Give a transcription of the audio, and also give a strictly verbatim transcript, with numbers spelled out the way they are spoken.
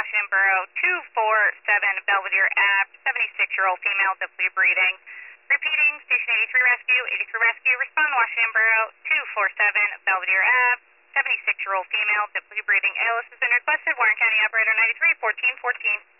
Washington Borough, two four seven Belvedere Ave, seventy-six-year-old female, depleted breathing. Repeating, Station eighty-three Rescue, eighty-three Rescue, respond Washington Borough, two four seven Belvedere Ave, seventy-six-year-old female, depleted breathing. A L S has been requested. Warren County Operator ninety-three, fourteen fourteen.